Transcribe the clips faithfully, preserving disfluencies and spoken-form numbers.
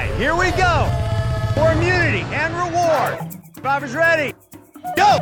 right, here we go. For immunity and reward. Survivors ready. Go!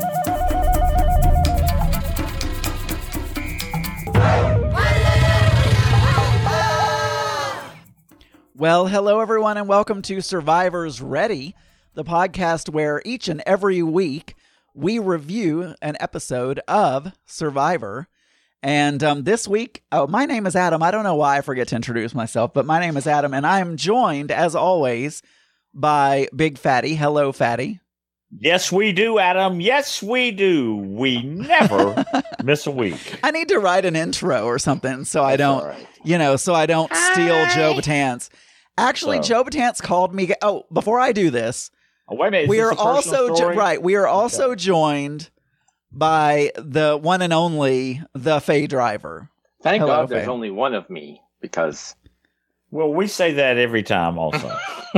Well, hello everyone, and welcome to Survivors Ready, the podcast where each and every week we review an episode of Survivor. And um, this week, oh, my name is Adam. I don't know why I forget to introduce myself, but my name is Adam, and I am joined, as always, by Big Fatty. Hello, Fatty. Yes, we do, Adam. Yes, we do. We never miss a week. I need to write an intro or something so I don't, right. you know, so I don't steal Hi. Joe Batance. Actually, So. Joe Batance called me. Oh, before I do this, Oh, wait a minute. Is we this are a personal also jo- story? right. We are also Okay. joined by the one and only the Faye Driver. Thank Hello, God there's Faye. only one of me, because Well, we say that every time also.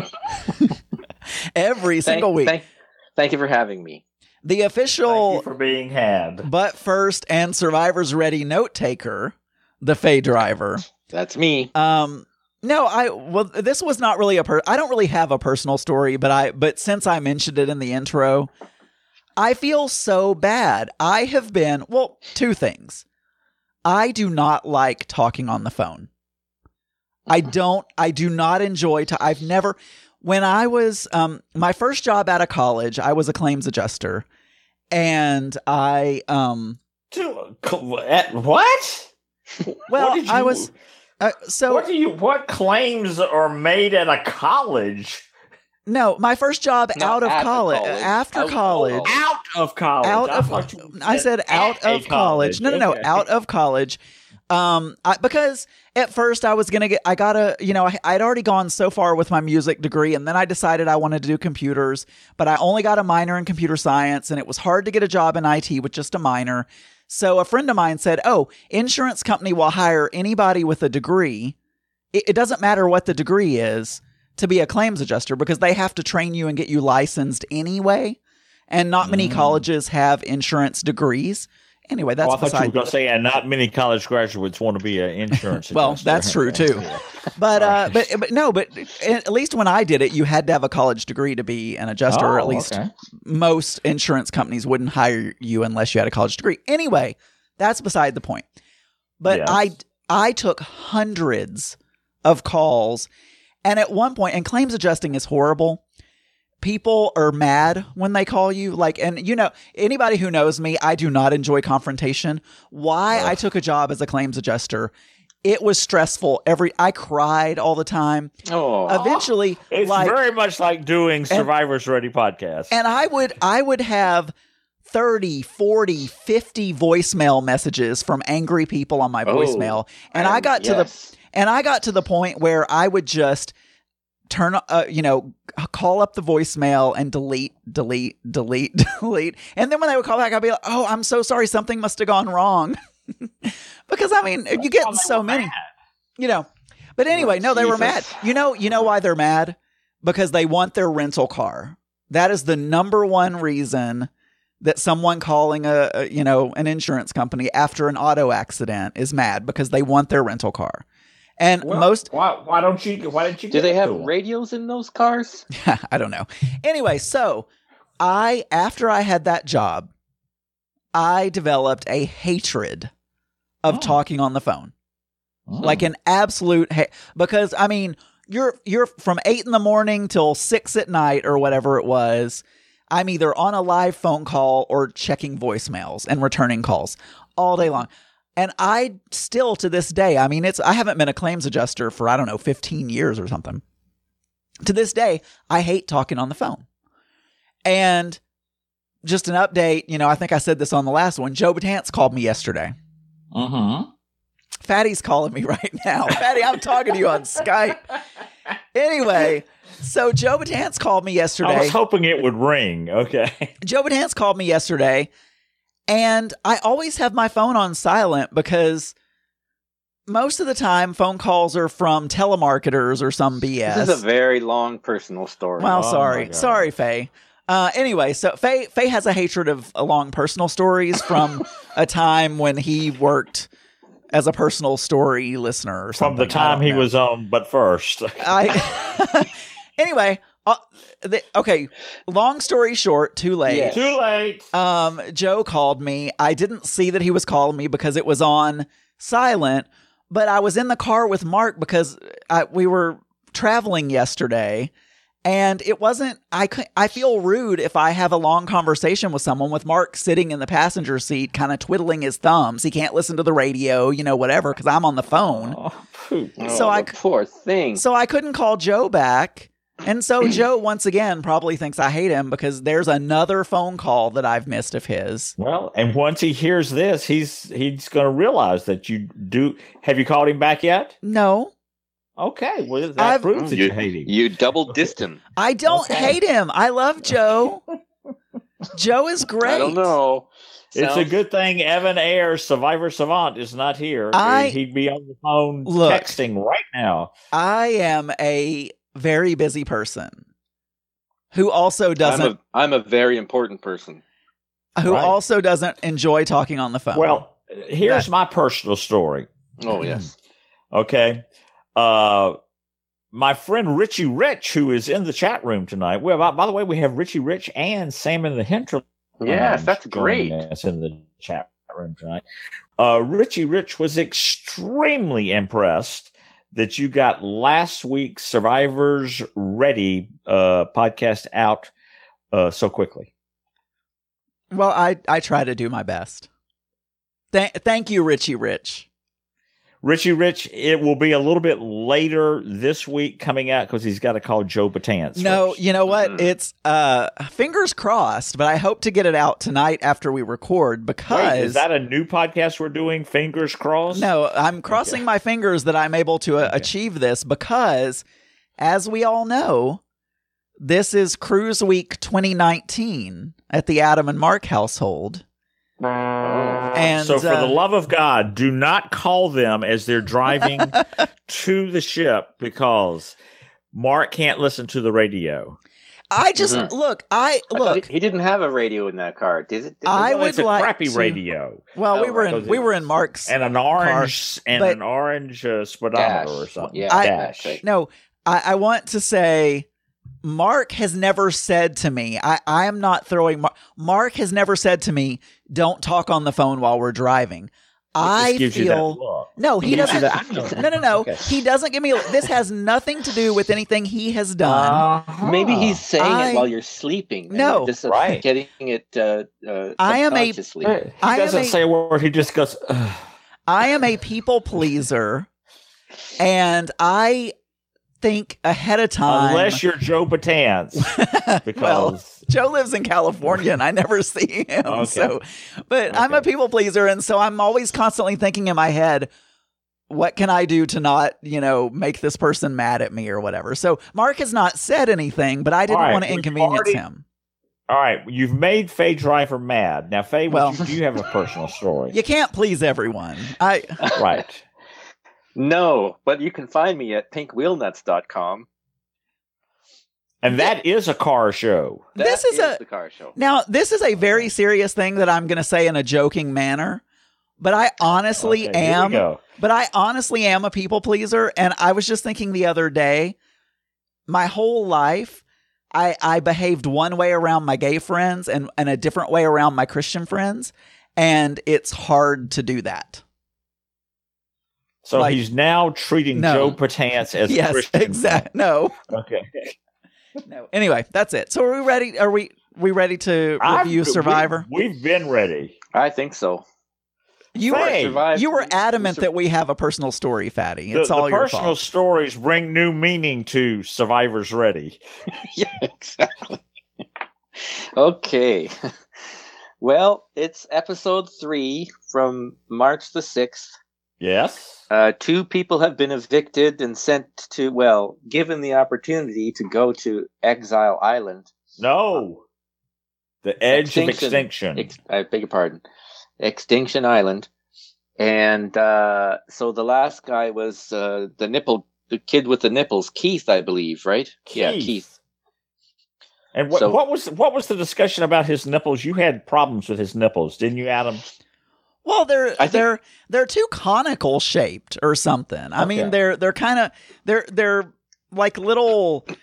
Every thank, single week. Thank, thank you for having me. the Thank official, you for being had. but first and Survivors Ready note taker, the Faye Driver. That's me. Um, no, I well, this was not really a per. I don't really have a personal story, but I but since I mentioned it in the intro, I feel so bad. I have been well, two things. I do not like talking on the phone. I don't. I do not enjoy. To, I've never. When I was um my first job out of college, I was a claims adjuster, and I um To- co- at- What? well What did I you- was uh, so What do you? What claims are made at a college? no my first job Not out of at the college, college. after Out- college. Out of college. Out I of thought you I said out at a of college. No, no, no, Okay. out of college. Um, I, because at first I was gonna get, I gotta, you know, I, I'd already gone so far with my music degree, and then I decided I wanted to do computers, but I only got a minor in computer science, and it was hard to get a job in I T with just a minor. So a friend of mine said, "Oh, insurance company will hire anybody with a degree. It, it doesn't matter what the degree is to be a claims adjuster because they have to train you and get you licensed anyway." And not many Mm. colleges have insurance degrees. Anyway, that's Oh, I thought you beside were going to say, and not many college graduates want to be an insurance. Well, adjuster. that's true too. But uh, but but no, but at least when I did it, you had to have a college degree to be an adjuster. or at Oh, least okay. most insurance companies wouldn't hire you unless you had a college degree. Anyway, that's beside the point. But Yes. I I took hundreds of calls, and at one point, and claims adjusting is horrible. People are mad when they call you. Like, and you know, anybody who knows me, I do not enjoy confrontation. Why I Ugh. took a job as a claims adjuster, it was stressful. Every I cried all the time. Oh, Eventually, It's like, very much like doing Survivors Ready podcast. and I would I would have thirty, forty, fifty voicemail messages from angry people on my Oh, voicemail. And I got to the yes. and I got to the point where I would just turn, uh, you know, call up the voicemail and delete, delete, delete, delete. And then when they would call back, I'd be like, "Oh, I'm so sorry. Something must have gone wrong." Because I mean, you get Oh, they so were many, mad. you know. But anyway, no, they were mad. Jesus. You know, you know why they're mad? Because they want their rental car. That is the number one reason that someone calling a, a you know, an insurance company after an auto accident is mad, because they want their rental car. And Well, most, Why, why don't you? Why didn't you? Do give they it have to 'em? radios in those cars? I don't know. Anyway, so I, after I had that job, I developed a hatred of Oh. talking on the phone. Oh. Like an absolute ha- because I mean, you're you're from eight in the morning till six at night or whatever it was. I'm either on a live phone call or checking voicemails and returning calls all day long. And I still, to this day, I mean, it's I haven't been a claims adjuster for, I don't know, fifteen years or something. To this day, I hate talking on the phone. And just an update, you know, I think I said this on the last one. Joe Batance called me yesterday. Uh-huh. Fatty's calling me right now. Fatty, I'm talking to you on Skype. Anyway, so Joe Batance called me I yesterday. was hoping it would ring. Okay. Joe Batance called me yesterday, and I always have my phone on silent because most of the time phone calls are from telemarketers or some B S. This is a very long personal story. Well, Oh, my sorry. God. Sorry, Faye. Uh, anyway, so Faye, Faye has a hatred of uh, long personal stories from a time when he worked as a personal story listener or From something. the time I he don't know. was on, but first. I Anyway, uh, the, okay. Long story short, too late. Yes. Too late. Um, Joe called me. I didn't see that he was calling me because it was on silent, but I was in the car with Mark because I, we were traveling yesterday, and it wasn't, I, cou- I feel rude if I have a long conversation with someone with Mark sitting in the passenger seat kind of twiddling his thumbs. He can't listen to the radio, you know, whatever, because I'm on the phone. Oh, poop. So Oh, I- the poor thing. So I couldn't call Joe back. And so Joe, once again, probably thinks I hate him because there's another phone call that I've missed of his. Well, and once he hears this, he's he's going to realize that you do. Have you called him back yet? No, Okay, well that I've- proves that you, you hate him. you double dissed him. I don't Okay. hate him. I love Joe. Joe is great. I don't know. It's a Sounds- good thing Evan Ayre, Survivor Savant, is not here. I- He'd be on the phone Look. texting right now. I am a very busy person who also I'm doesn't a, I'm a very important person. who Right. also doesn't enjoy talking on the phone. Well, here's my personal story. Oh, yes. Okay. Uh, my friend Richie Rich, who is in the chat room tonight. Well, by, by the way, we have Richie Rich and Sam in the Hinterland. Yes, that's great. That's in the chat room tonight. Uh, Richie Rich was extremely impressed that you got last week's Survivors Ready uh, podcast out uh, so quickly. well, I I try to do my best. Th- thank you, Richie Rich. Richie Rich, it will be a little bit later this week coming out because he's got to call Joe Batanz. No, first. you know what? Mhm. It's uh fingers crossed, but I hope to get it out tonight after we record because Wait, is that a new podcast we're doing? Fingers crossed? No, I'm crossing Okay. my fingers that I'm able to uh, Okay. achieve this because, as we all know, this is Cruise Week twenty nineteen at the Adam and Mark household. And So, for uh, the love of God, do not call them as they're driving to the ship because Mark can't listen to the radio. I just Mhm. look. I I thought look. he, he didn't have a radio in that car, did it? Did I it? Well, would it's a like crappy to- radio Well, we Oh, were right. in we were in Mark's. and an orange and but- an orange uh, speedometer Dash. or something. Yeah, I- Dash. okay. No, I, I want to say Mark has never said to me, I, I am not throwing Mark. Mark has never said to me, don't talk on the phone while we're driving. I Just gives you that feel look. no, he Gives you doesn't. that- No, no, no. Okay. He doesn't give me. This has nothing to do with anything he has done. Uh-huh. Maybe he's saying I- it while you're sleeping. and No. you're just uh, Right. getting it uh, uh, I am a- subconsciously. He I am doesn't a- say a word. He just goes, "Ugh." I am a people pleaser, and I think ahead of time. unless you're Joe Batanz. Because well, Joe lives in California and I never see him. Okay. So, but I'm a Okay. people pleaser. And so I'm always constantly thinking in my head, what can I do to not, you know, make this person mad at me or whatever? So Mark has not said anything, but I didn't All right, want to we've inconvenience already- him. all right, you've made Faye Driver mad. Now, Faye, Well- well, do you have a personal story? You can't please everyone. I Right. No, but you can find me at pink wheel nuts dot com. And that is a car show. This is a- the car show. now this is a very serious thing that I'm going to say in a joking manner, but I honestly Okay, here we am. go. But I honestly am a people pleaser. And I was just thinking the other day, my whole life, I, I behaved one way around my gay friends and, and a different way around my Christian friends. And it's hard to do that. So Like- he's now treating No. Joe Batanz as a yes, Christian. exactly. No, Okay. no. Anyway, that's it. So are we ready? Are we, we ready to I've- review Survivor? We, we've been ready. I think so. You were, Hey, Survived- you were we- adamant we sur- that we have a personal story, Fatty. The, It's the all your personal fault. stories bring new meaning to Survivors Ready. Yeah, exactly. Okay. Well, it's episode three from March the sixth. Yes. Uh, two people have been evicted and sent to, well, given the opportunity to go to Exile Island. No. The edge of Extinction. extinction. Ex- I beg your pardon. Extinction Island. And uh, so the last guy was uh, the nipple, the kid with the nipples, Keith, I believe, right? Yeah, Keith. Keith. and what, so- what was what was the discussion about his nipples? You had problems with his nipples, didn't you, Adam? Well, they're I think- they're they're too conical shaped or something. I mean, Okay. they're they're kind of they're they're like little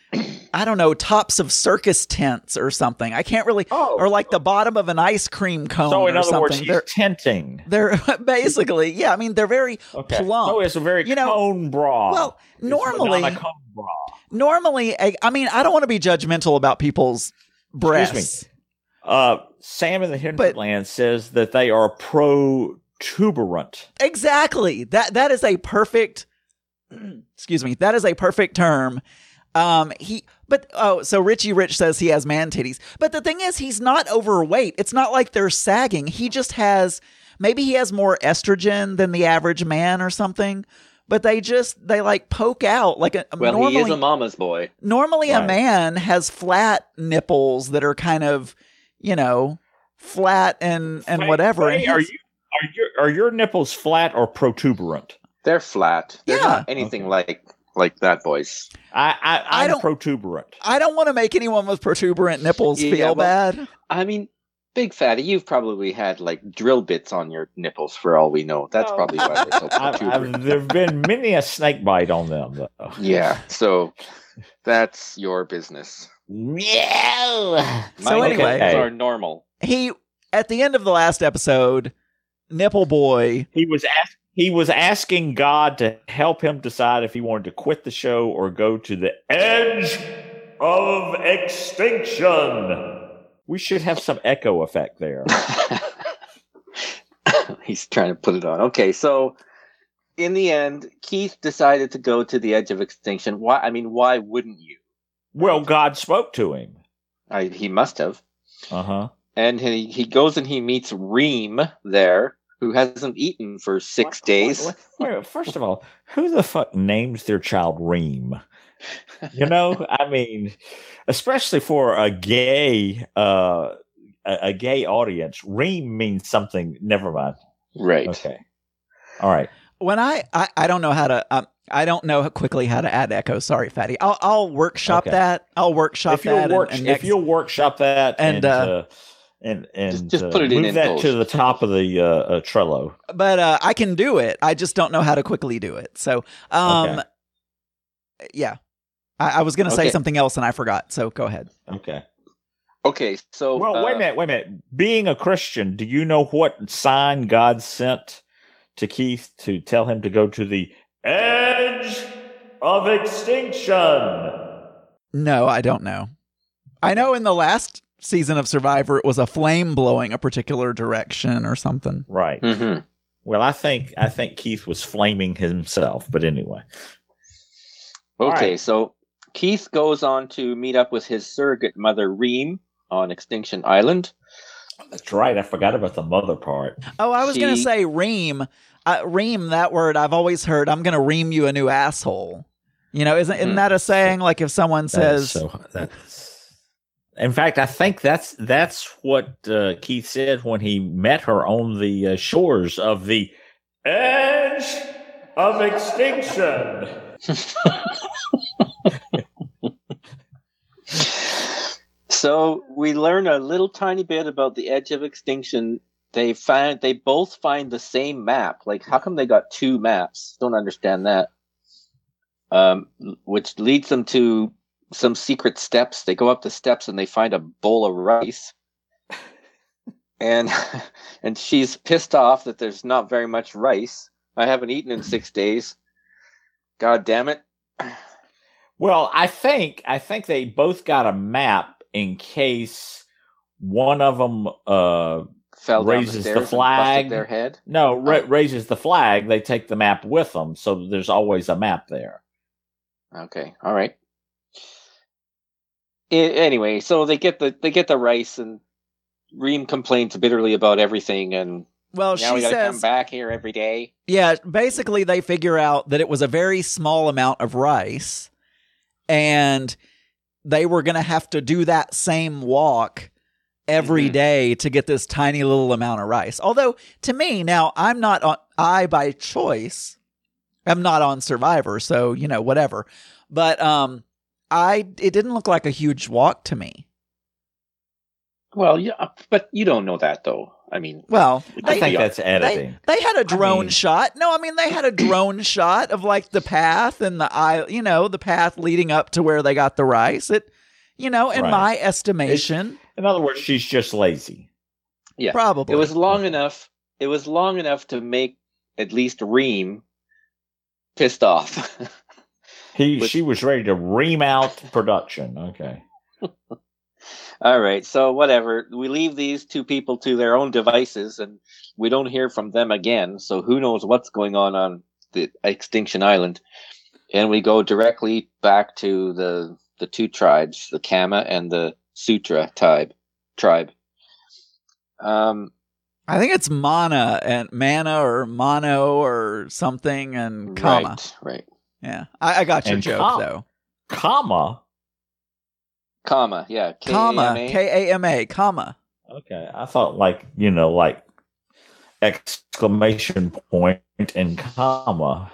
I don't know, tops of circus tents or something. I can't really, Oh. or like the bottom of an ice cream cone So in or other something. words, he's they're, tenting. they're basically, yeah, I mean, they're very Okay. plump. So it's a very You know, cone bra. well, It's normally, Madonna cone bra. normally, I, I mean, I don't want to be judgmental about people's breasts. Excuse me. Uh, Sam in the Hinterland says that they are protuberant. Exactly. That that is a perfect excuse me. That is a perfect term. Um he but oh, so Richie Rich says he has man titties. But the thing is he's not overweight. It's not like they're sagging. He just has maybe he has more estrogen than the average man or something. But they just they like poke out like a Well, normally, he is a mama's boy. Normally a Right. man has flat nipples that are kind of, you know, flat and and Faye, whatever. Faye, And are his- you are your are your nipples flat or protuberant? They're flat. They're Yeah. not anything Okay. like like that boy's. I, I I I'm don't- protuberant. I don't want to make anyone with protuberant nipples Yeah, feel well- bad. I mean, big fatty, you've probably had like drill bits on your nipples for all we know. That's No. probably why they're so I, protuberant. I've, there've been many a snake bite on them, though. Yeah, so that's your business. Yeah. So My anyway- nipples are normal. He at the end of the last episode, Nipple Boy. He was ask, he was asking God to help him decide if he wanted to quit the show or go to the edge of extinction. We should have some echo effect there. He's trying to put it on. Okay, so in the end, Keith decided to go to the edge of extinction. Why? I mean, why wouldn't you? Well, God spoke to him. I, he must have. Uh huh. And he, he goes and he meets Reem there, who hasn't eaten for six days. First of all, who the fuck names their child Reem? You know, I mean, especially for a gay, uh, a, a gay audience, Reem means something. Never mind. Right. Okay. All right. When I I, I don't know how to um, I don't know quickly how to add echo. Sorry, Fatty. I'll I'll workshop Okay. that. I'll workshop If you'll that. work, and, and if next- you'll workshop that and, and uh, uh, and and Just- just uh, put it in move in that post. to the top of the uh, uh, Trello. but uh, I can do it. I just don't know how to quickly do it. So um, Okay. yeah. I, I was gonna say Okay. something else and I forgot. So go ahead. Okay. Okay, so Well, uh, wait a minute, wait a minute. Being a Christian, do you know what sign God sent to Keith to tell him to go to the edge of extinction? No, I don't know. I know in the last season of Survivor, it was a flame blowing a particular direction or something. Right. mhm. Well, I think I think Keith was flaming himself, but anyway. Okay, right. so Keith goes on to meet up with his surrogate mother, Reem, on Extinction Island. That's right. I forgot about the mother part. Oh, I was going to She- say ream. Uh, ream, that word I've always heard. I'm going to ream you a new asshole. You know, isn't, isn't Mhm. that a saying? Like if someone That is says, so that's. In fact, I think that's that's what uh, Keith said when he met her on the uh, shores of the edge of extinction. So we learn a little tiny bit about the edge of extinction. They find they both find the same map. Like, how come they got two maps? Don't understand that. Um, which leads them to some secret steps. They go up the steps and they find a bowl of rice. And and she's pissed off that there's not very much rice. I haven't eaten in six days. God damn it. Well, I think I think they both got a map in case one of them uh, Fell down Raises the the stairs and flag. busted their head. no ra- Oh. raises the flag. They take the map with them, so there's always a map there. Okay, all right. I, anyway, so they get the they get the rice, and Reem complains bitterly about everything, and well, now we she gotta come says, back here every day. yeah, basically they figure out that it was a very small amount of rice and they were going to have to do that same walk every Mhm. day to get this tiny little amount of rice. Although to me, now I'm not on, I by choice, I'm not on Survivor, so you know, whatever. But um, I it didn't look like a huge walk to me. Well, yeah, but you don't know that though. I mean, Well, I they, think that's they, editing. they had a drone mean- shot. No, I mean they had a drone shot of like the path and the eye, you know, the path leading up to where they got the rice. It, you know, in Right. my estimation, In other words, she's just lazy. yeah, probably it was long enough. It was long enough to make at least Reem pissed off. He Which- she was ready to ream out production. Okay. All right, so whatever. We leave these two people to their own devices, and we don't hear from them again. So who knows what's going on on the Extinction Island? And we go directly back to the the two tribes, the Kama and the Sutra tribe. Tribe. Um, I think it's mana and mana or mono or something and comma. Right, right. Yeah, I, I got your And joke com- though. Comma. Comma, yeah. K A M Comma, A. K A M A, comma. Okay. I thought like, you know, like exclamation point and comma.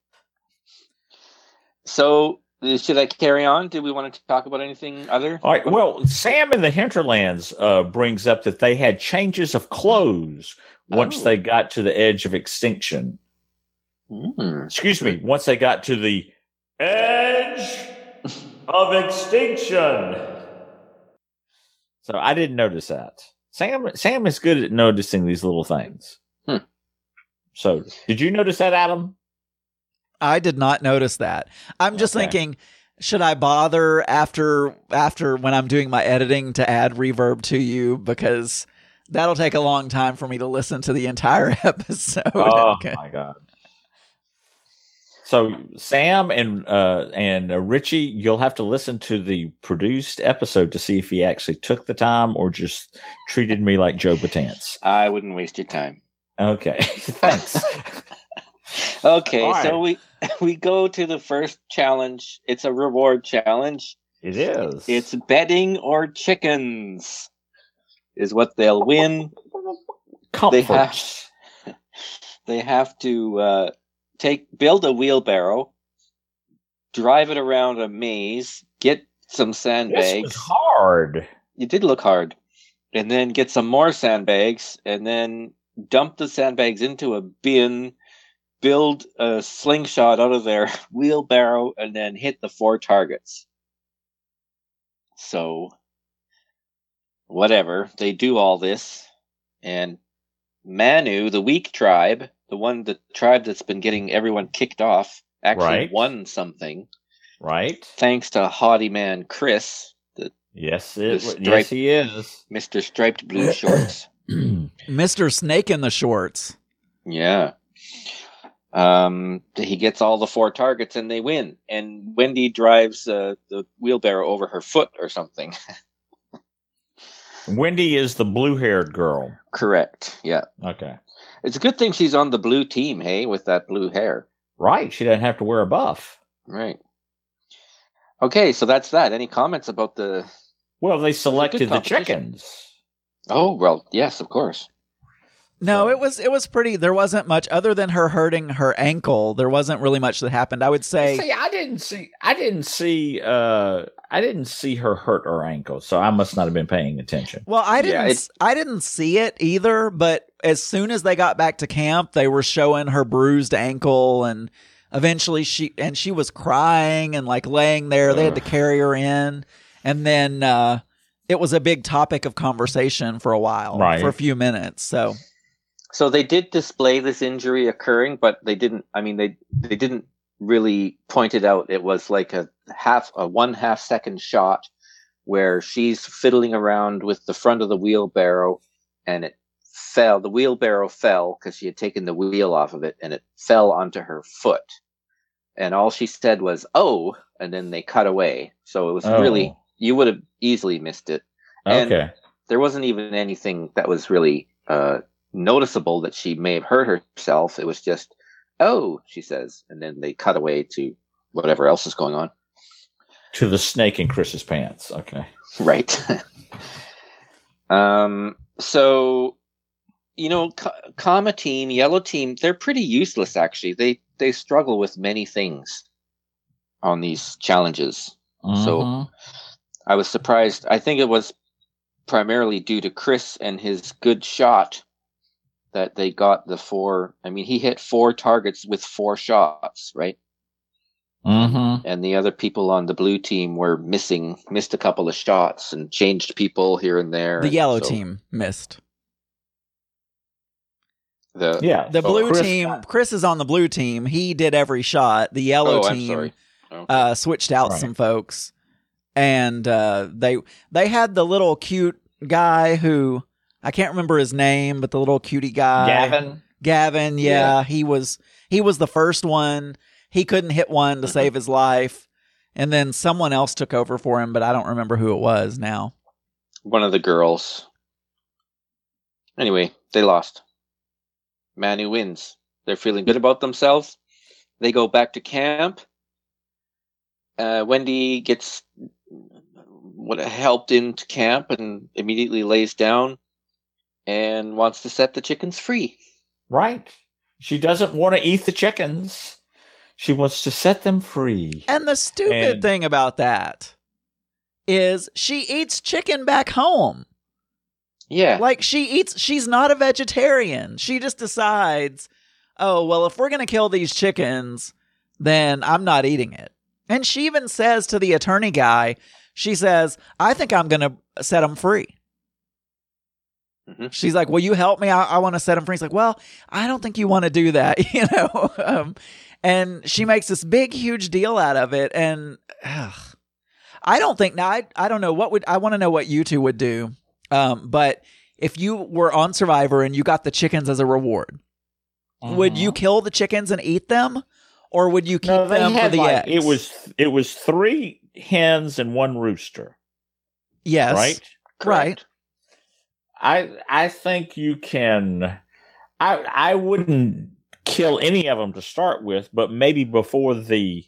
So, uh, should I carry on? Do we want to talk about anything other? All right. Well, Sam in the Hinterlands uh, brings up that they had changes of clothes once Oh. they got to the edge of extinction. Hmm. Excuse me. Once they got to the edge of extinction. So I didn't notice that. Sam Sam is good at noticing these little things. Hmm. So did you notice that, Adam? I did not notice that. I'm just Okay. thinking, should I bother after after when I'm doing my editing to add reverb to you, because that'll take a long time for me to listen to the entire episode. Oh Okay. my god. So Sam and uh, and uh, Richie, you'll have to listen to the produced episode to see if he actually took the time or just treated me like Joe Batance. I wouldn't waste your time. Okay, thanks. Okay, All so right. we we go to the first challenge. It's a reward challenge. It is. It's betting or chickens is what they'll win. They have comforts. they have to uh, take build a wheelbarrow, drive it around a maze, get some This sandbags. was hard. It did look hard. And then get some more sandbags, and then dump the sandbags into a bin, build a slingshot out of their wheelbarrow, and then hit the four targets. So, whatever. They do all this. And Manu, the weak tribe, the one, the tribe that's been getting everyone kicked off, actually Right. won something. Right? Thanks to haughty man Chris, the Yes, it. The Yes, stripe- he is. Mister Striped Blue Shorts. Mister Snake in the shorts. Yeah. Um, he gets all the four targets and they win. And Wendy drives uh, the wheelbarrow over her foot or something. Wendy is the blue-haired girl. Correct. Yeah. Okay. It's a good thing she's on the blue team, hey, with that blue hair. Right. She doesn't have to wear a buff. Right. Okay, so that's that. Any comments about the. Well, they selected the competition. chickens. Oh, well, yes, of course. No, So- it was it was pretty. There wasn't much other than her hurting her ankle. There wasn't really much that happened. I would say. See, I didn't see. I didn't see. Uh, I didn't see her hurt her ankle, so I must not have been paying attention. Well, I Yeah, didn't. it- I didn't see it either. But as soon as they got back to camp, they were showing her bruised ankle, and eventually she and she was crying and like laying there. They had to carry her in, and then uh, it was a big topic of conversation for a while, Right. for a few minutes. So So they did display this injury occurring, but they didn't. I mean, they they didn't really point it out. It was like a half, a one half second shot where she's fiddling around with the front of the wheelbarrow, and it fell. The wheelbarrow fell because she had taken the wheel off of it, and it fell onto her foot. And all she said was "oh," and then they cut away. So it was Oh. really, you would have easily missed it. And- Okay. There wasn't even anything that was really uh, noticeable that she may have hurt herself. It was just, oh, she says, and then they cut away to whatever else is going on. To the snake in Chris's pants. Okay. Right. um. So, you know, K- Kama team, Yellow team, they're pretty useless. Actually, they they struggle with many things on these challenges. So- Mhm. I was surprised. I think it was primarily due to Chris and his good shot that they got the four. I mean, he hit four targets with four shots, right? Mm-hmm. And the other people on the blue team were missing, missed a couple of shots and changed people here and there. The and yellow so team missed. The, Yeah. The oh, blue Chris team, got- Chris is on the blue team. He did every shot. The yellow Oh, I'm team sorry. Okay. uh, switched out Right. some folks, and uh, they they had the little cute guy who I can't remember his name, but the little cutie guy, Gavin. Gavin, yeah, he was he was the first one. He couldn't hit one to save his life, and then someone else took over for him, but I don't remember who it was now. One of the girls. Anyway, they lost. Manu wins. They're feeling good about themselves. They go back to camp. Uh, Wendy gets what helped into camp and immediately lays down and wants to set the chickens free. Right. She doesn't want to eat the chickens. She wants to set them free. And the stupid And- thing about that is she eats chicken back home. Yeah. Like she eats, she's not a vegetarian. She just decides, oh, well, if we're going to kill these chickens, then I'm not eating it. And she even says to the attorney guy, she says, I think I'm going to set them free. Mhm. She's like, will you help me? I, I want to set them free. He's like, well, I don't think you want to do that, you know? um, and she makes this big, huge deal out of it. And ugh, I don't think, now, I, I don't know what would, I want to know what you two would do. Um, but if you were on Survivor and you got the chickens as a reward, would you kill the chickens and eat them? Or would you keep No, they them for had the like, eggs? it was it was three hens and one rooster, yes. right? Right. I I think you can. I I wouldn't kill any of them to start with, but maybe before the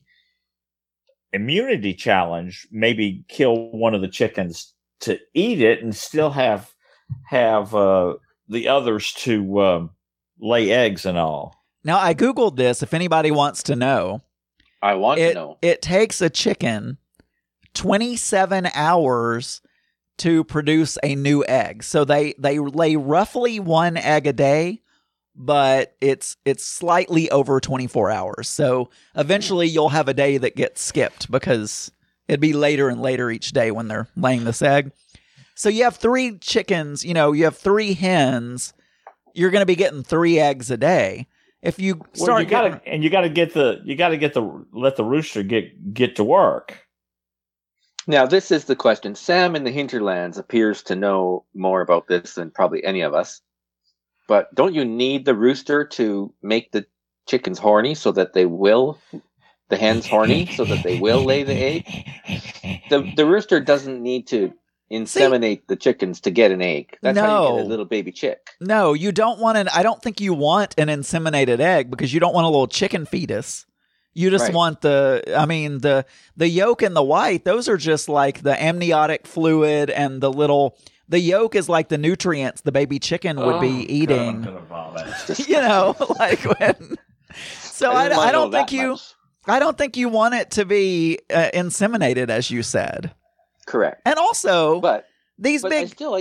immunity challenge, maybe kill one of the chickens to eat it and still have have uh, the others to um, lay eggs and all. Now, I Googled this if anybody wants to know. I want It, to know. it takes a chicken twenty-seven hours to produce a new egg. So they, they lay roughly one egg a day, but it's it's slightly over twenty-four hours. So eventually you'll have a day that gets skipped because it'd be later and later each day when they're laying this egg. So you have three chickens, you know, you have three hens. You're going to be getting three eggs a day. If you start Well, you gotta getting- and you gotta get the you gotta get the let the rooster get get to work. Now, this is the question. Sam in the Hinterlands appears to know more about this than probably any of us. But don't you need the rooster to make the chickens horny so that they will, the hens horny so that they will lay the egg? The the rooster doesn't need to inseminate the chickens to get an egg. That's how you get No. a little baby chick. No, you don't want an. I don't think you want an inseminated egg because you don't want a little chicken fetus. You just Right. want the. I mean the the yolk and the white. Those are just like the amniotic fluid and the little. The yolk is like the nutrients the baby chicken would Oh, be God, I'm eating. gonna vomit. You know, like when. So I, didn't I, wanna don't know think that you. much. I don't think you want it to be uh, inseminated, as you said. Correct. And also, But, these but I big still, I,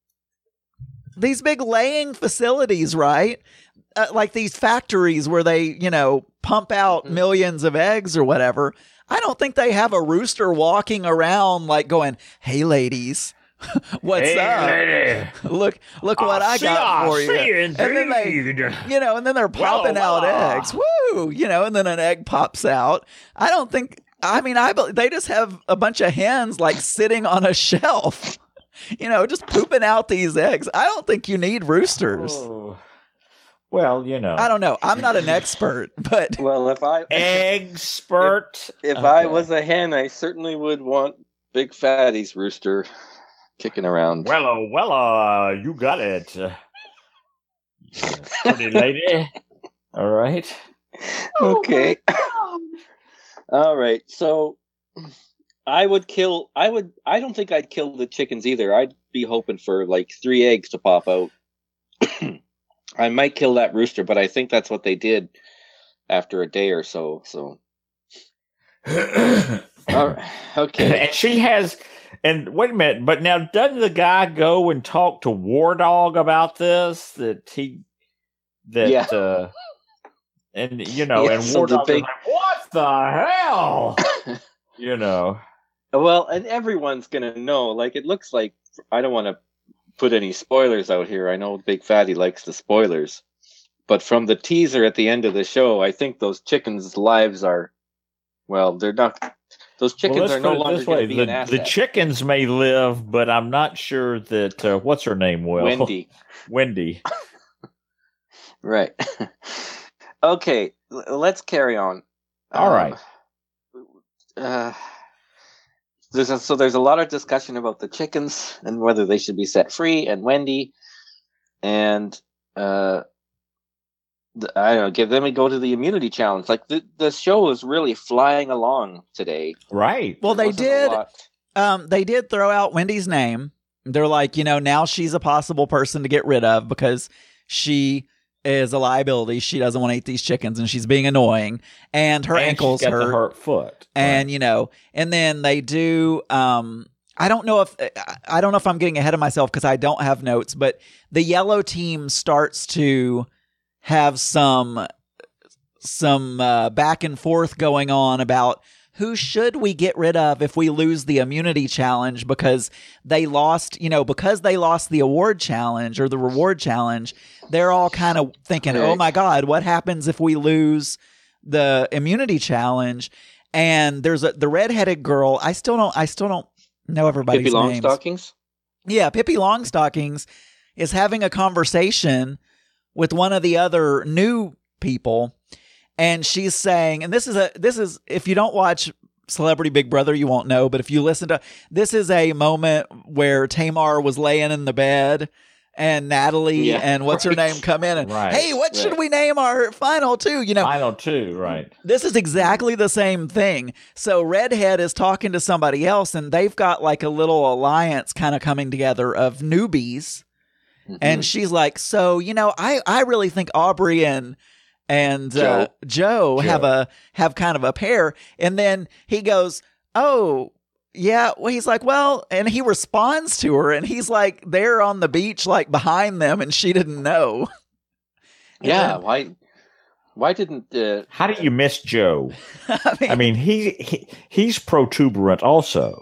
these big laying facilities, right? Uh, like these factories where they, you know, pump out Mhm. millions of eggs or whatever. I don't think they have a rooster walking around like going, "Hey, ladies, what's Hey, up? lady. Look, look what I see, got for see, you." And then they, indeed. you know, and then they're popping Wella, out wella. eggs. Woo! You know, and then an egg pops out. I don't think. I mean, I bel- they just have a bunch of hens like sitting on a shelf. You know, just pooping out these eggs. I don't think you need roosters. Oh. Well, you know, I don't know. I'm not an expert, but well, if I egg spurt. if I Okay. was a hen, I certainly would want Big Fatty's rooster kicking around. Well, uh, well, uh, you got it, uh, pretty lady. All right. Okay. All right. So I would kill I would I don't think I'd kill the chickens either. I'd be hoping for like three eggs to pop out. I might kill that rooster, but I think that's what they did after a day or so. So all right. Okay. And she has. And wait a minute, but now doesn't the guy go and talk to War Dog about this? That he that, Yeah. uh, and you know, Yeah, and so War the Dog was big- like, "What the hell?" you know. Well, and everyone's gonna know. Like, it looks like, I don't want to put any spoilers out here. I know Big Fatty likes the spoilers, but from the teaser at the end of the show, I think those chickens' lives are, well, they're not. Those chickens well, let's are no put it longer this going way: to be the, an asset. the chickens may live, but I'm not sure that uh, what's her name will. Wendy. Wendy. Right. Okay, l- let's carry on. All Um, right. Uh, there's a, so there's a lot of discussion about the chickens and whether they should be set free, and Wendy, and uh, the, I don't know. Give then we go to the immunity challenge. Like the the show is really flying along today. Right. Well, There they wasn't a did. lot. Um, they did throw out Wendy's name. They're like, you know, now she's a possible person to get rid of because she is a liability. She doesn't want to eat these chickens, and she's being annoying, and her and ankles she's got hurt. the hurt foot. And Right. you know, and then they do. Um, I don't know if I don't know if I'm getting ahead of myself because I don't have notes. But the yellow team starts to have some some uh, back and forth going on about who should we get rid of if we lose the immunity challenge, because they lost, you know, because they lost the award challenge or the reward challenge. They're all kind of thinking, Right. oh my God, what happens if we lose the immunity challenge? And there's a, the redheaded girl. I still don't, I still don't know everybody's Pippi names. Longstockings. Yeah. Pippi Longstockings is having a conversation with one of the other new people. And she's saying, and this is a, this is, if you don't watch Celebrity Big Brother, you won't know, but if you listen to, this is a moment where Tamar was laying in the bed and Natalie Yeah, and what's her right. name come in and, Right. hey, what should Right. we name our final two? You know, Final two, right. this is exactly the same thing. So Redhead is talking to somebody else, and they've got like a little alliance kind of coming together of newbies. Mhm. And she's like, so, you know, I, I really think Aubrey and and uh, Joe Joe. have a have kind of a pair. And then he goes, oh, yeah. Well, he's like, well, and he responds to her, and he's like, they're on the beach, like behind them, and she didn't know. Yeah. And Why? Why didn't? Uh, How do you miss Joe? I mean, I mean, he, he he's protuberant also.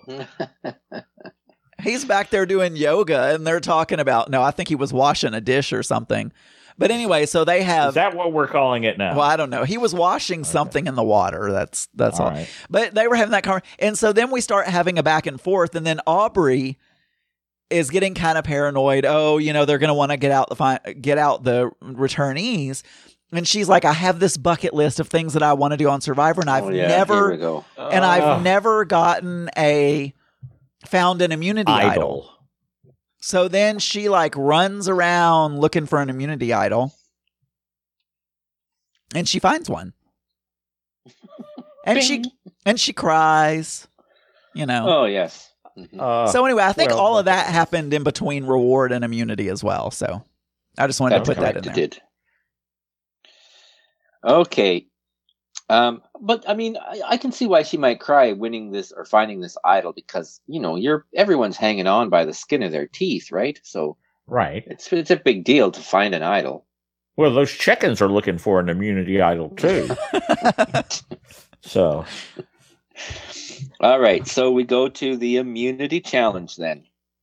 he's back there doing yoga, and they're talking about, no, I think he was washing a dish or something. But anyway, so they have. Is that what we're calling it now? Well, I don't know. He was washing something in the water. That's that's all. All right. But they were having that conversation, and so then we start having a back and forth, and then Aubrey is getting kind of paranoid. Oh, you know, they're going to want to get out the fi- get out the returnees, and she's like, I have this bucket list of things that I want to do on Survivor, and I've oh, yeah, never Here we go. and I've Ugh. never gotten a found an immunity idol. Idol. So then she like runs around looking for an immunity idol, and she finds one. And she Bing. and she cries, you know. Oh yes. Mhm. Uh, so anyway, I think well, all of that happened in between reward and immunity as well. So I just wanted That's to put that in correct. there. It did. Okay. Um, but I mean, I, I can see why she might cry winning this or finding this idol, because you know, you're everyone's hanging on by the skin of their teeth, right? So right. it's it's a big deal to find an idol. Well, those chickens are looking for an immunity idol too. So All right, so we go to the immunity challenge then.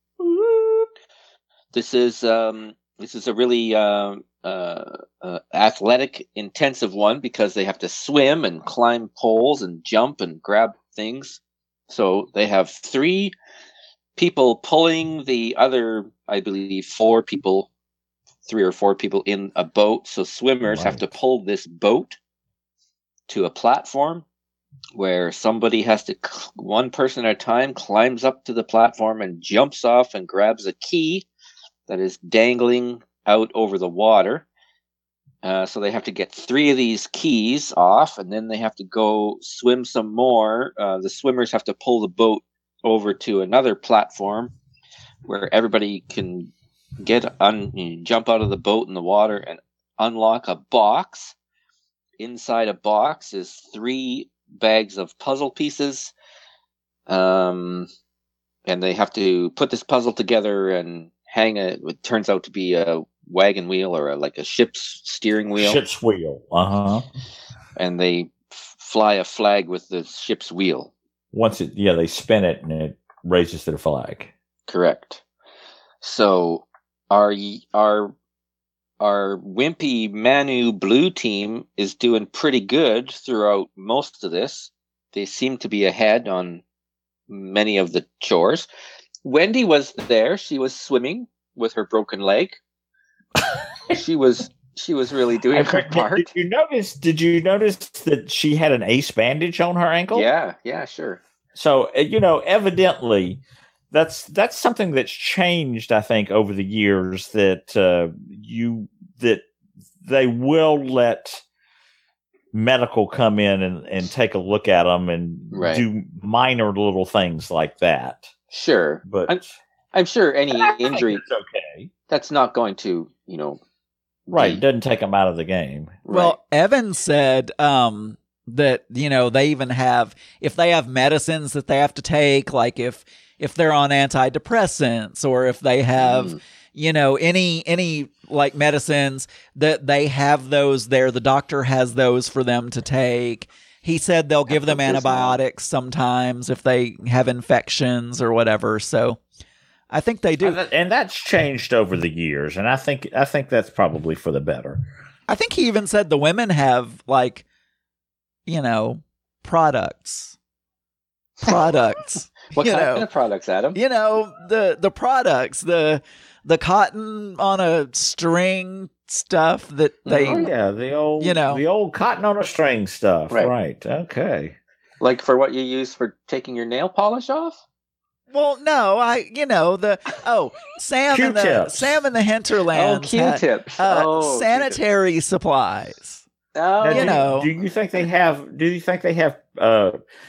This is um, this is a really uh, uh, uh, athletic, intensive one because they have to swim and climb poles and jump and grab things. So they have three people pulling the other, I believe, four people, three or four people in a boat. So swimmers have Right. to pull this boat to a platform where somebody has to, one person at a time, climbs up to the platform and jumps off and grabs a key that is dangling out over the water. Uh, so they have to get three of these keys off, and then they have to go swim some more. Uh, the swimmers have to pull the boat over to another platform where everybody can get un- jump out of the boat in the water and unlock a box. Inside a box is three bags of puzzle pieces, um, and they have to put this puzzle together and hang it. It turns out to be a wagon wheel or a, like a ship's steering wheel. Ship's wheel. Uh huh. And they f- fly a flag with the ship's wheel. Once it, yeah, they spin it and it raises to the flag. Correct. So our our our wimpy Manu Blue team is doing pretty good throughout most of this. They seem to be ahead on many of the chores. Wendy was there. She was swimming with her broken leg. she was she was really doing her part. Did you notice? Did you notice that she had an ace bandage on her ankle? Yeah, yeah, sure. So you know, evidently, that's that's something that's changed. I think over the years that uh, you that they will let medical come in and, and take a look at them and right. do minor little things like that. Sure, but I'm, I'm sure any injury it's okay. That's not going to, you know, right. Be, doesn't take them out of the game. Well, right. Evan said um, that you know they even have if they have medicines that they have to take, like if if they're on antidepressants or if they have. Mm. You know, any any like medicines that they have those there. The doctor has those for them to take. He said they'll give them antibiotics sometimes if they have infections or whatever. So I think they do. And that's changed over the years. And I think I think that's probably for the better. I think he even said the women have like, you know, products. Products. What you kind know, of products, Adam? You know, the the products, the the cotton on a string stuff that they oh, yeah, the old you know the old cotton on a string stuff. Right. right. Okay. Like for what you use for taking your nail polish off? Well, no, I you know the oh Sam and the Sam and the Hinterlands. Oh, Q-tips. Had, uh, oh, sanitary Q-tips. supplies. Oh, now, you do, know. Do you think they have? Do you think they have uh,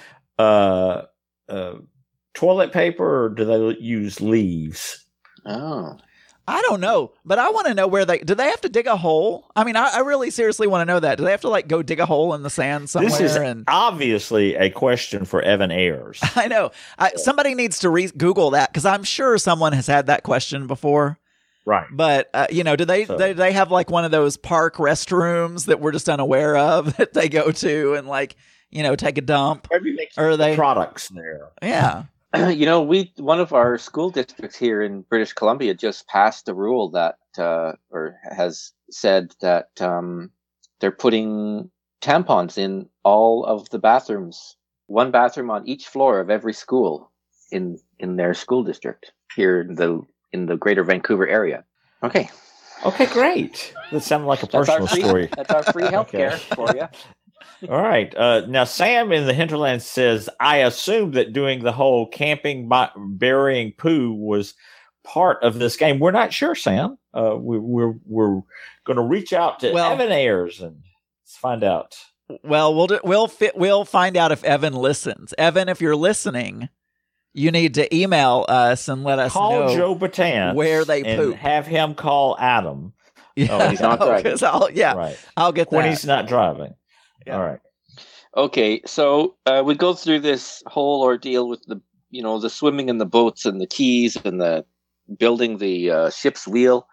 uh, uh, toilet paper, or do they use leaves? Oh, I don't know, but I want to know where they do. They have to dig a hole? I mean, I, I really seriously want to know that. Do they have to like go dig a hole in the sand somewhere? This is and... obviously a question for Evan Ayers. I know. I, somebody needs to re- Google that because I'm sure someone has had that question before. Right. But uh, you know, do they, so, they they have like one of those park restrooms that we're just unaware of that they go to and like you know take a dump? Maybe make or they products there? Yeah. You know, we one of our school districts here in British Columbia just passed a rule that, uh, or has said that um, they're putting tampons in all of the bathrooms, one bathroom on each floor of every school in in their school district here in the in the Greater Vancouver area. Okay. Okay, great. That sounded like a personal that's free, story. That's our free healthcare okay. for you. All right. Uh, now, Sam in the Hinterlands says, I assume that doing the whole camping, by burying poo was part of this game. We're not sure, Sam. Uh, we, we're we're going to reach out to well, Evan Ayers and find out. Well, we'll do, we'll fit, we'll find out if Evan listens. Evan, if you're listening, you need to email us and let us call know Joe Bataan where they and poop. Have him call Adam. Yeah, oh, he's not driving. I'll, yeah, right. I'll get that when he's not driving. Yeah. All right. Okay, so uh, we go through this whole ordeal with the, you know, the swimming in the boats and the keys and the building the uh, ship's wheel,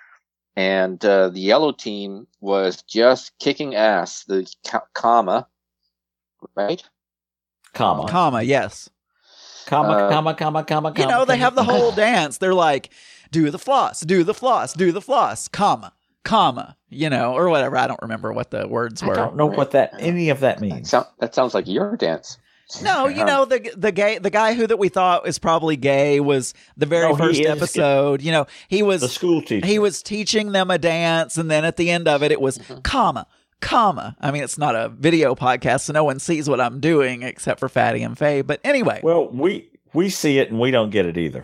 and uh, the yellow team was just kicking ass. The ca- comma, right? Comma, comma, yes. Comma, Uh, comma, comma, comma, comma. You know, they comma, have the comma. whole dance. They're like, do the floss, do the floss, do the floss, comma, comma, you know, or whatever. I don't remember what the words were. I don't know what that any of that That, means. sound, that sounds like your dance. No, you know, the the gay the guy who that we thought was probably gay was the very No, he first is episode. You know, he was The school teacher. he was teaching them a dance, and then at the end of it, it was comma, comma. I mean, it's not a video podcast, so no one sees what I'm doing except for Fatty and Faye. But anyway, Well, we we see it and we don't get it either.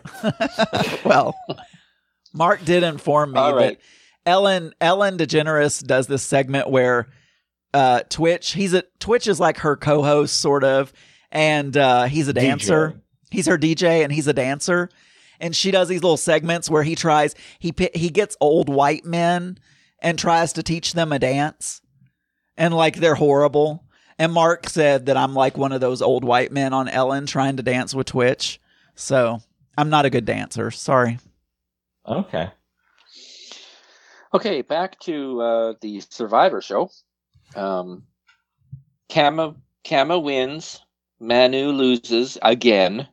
well, Mark did inform me All right. that Ellen Ellen DeGeneres does this segment where uh, Twitch he's a Twitch is like her co-host sort of, and uh, he's a dancer. D J. He's her D J and he's a dancer, and she does these little segments where he tries he pi- he gets old white men and tries to teach them a dance, and like they're horrible. And Mark said that I'm like one of those old white men on Ellen trying to dance with Twitch, so I'm not a good dancer. Sorry. Okay. Okay, back to uh, the Survivor show. Um, Kama Kama wins. Manu loses again,